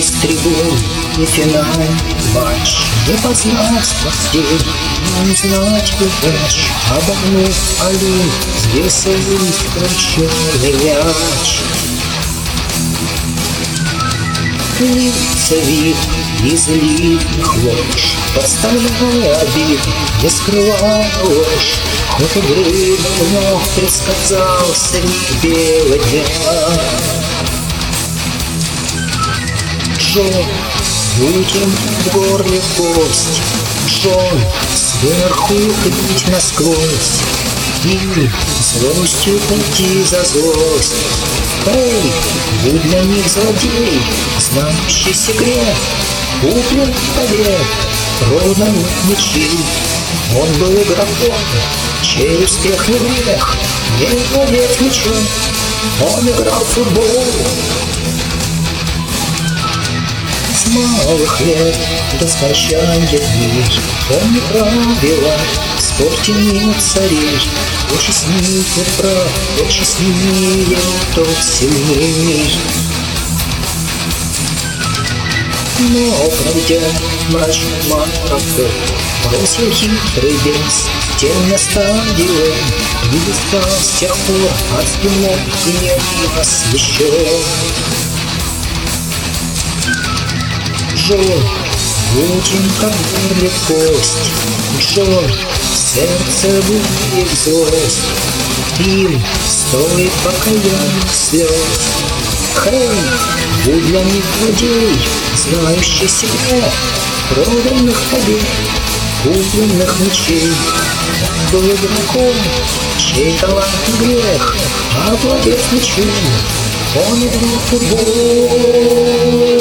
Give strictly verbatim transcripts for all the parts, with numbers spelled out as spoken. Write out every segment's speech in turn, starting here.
с трибун и финальный матч. Не познать спортей, не узнать удачь. Обогнув Олимп, взвесились крученый мяч. Лица вид из длинных лож, подставляя обид, не скрывая ложь. Ход игры давно предсказал средь бела дня. Джон, выкинь в горле кость, Джон, сверху ходить насквозь и злостью пойти за злость. Эй, будь для них злодей, знающий секрет, куплен побед, продан мечи. Он был игроком, чей успех не грех, не владеть мечом. Он играл в футбол с малых лет до скончания дней. Он не правила, в спорте нет царей. Кто честнее, тот прав, кто честнее, тот сильней. Но, пройдя мрачный марафон, бросил хитрый бес тень на стадион. Не достал с тех пор от спинок гнев освещен. Джон, будем как горле кость, Джон, сердце будет злость. Им стоит покаянных слез. Хей, будь для них злодей, знающий секрет проданных побед, купленных мечей. Он был игроком, чей талант не грех, а владеть мечом. Он играл в футбол.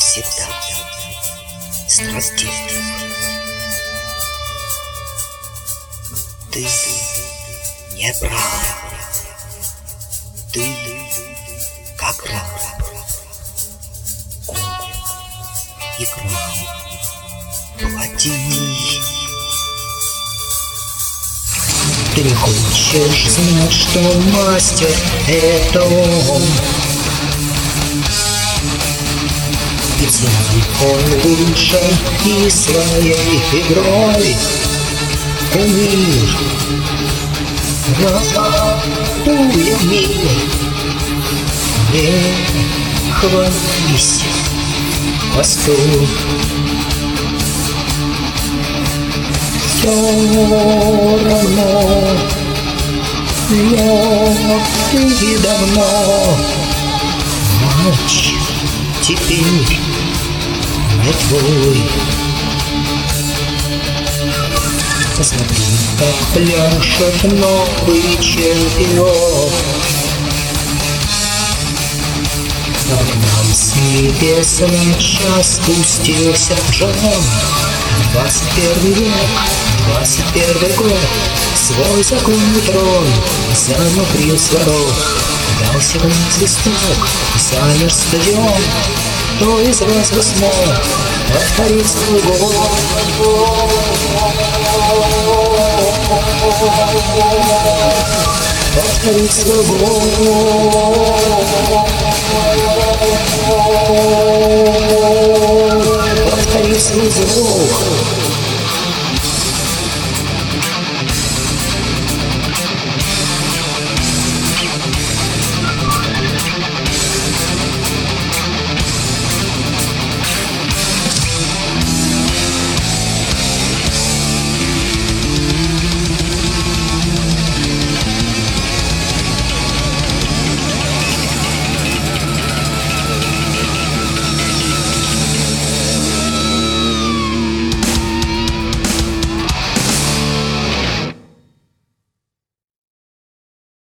всегда страстен. Ты не прав, ты как раб, он играл, плати. Ты хочешь знать, что мастер — это он, ведь знай, он лучший и своей игрой кумир, рабатуя мир. Не хвались, постой, все равно, но ты давно матч теперь не твой. Посмотри, как пляшет новый чемпион. А к нам с небес на час спустился Джон. Двадцать первый век, двадцать первый год, свой законный трон замокрил с ворот. Дал сигнал свисток, замер стадион. Кто из вас бы смог повторить свой гол? Повторить свой гол, повторить свой звук.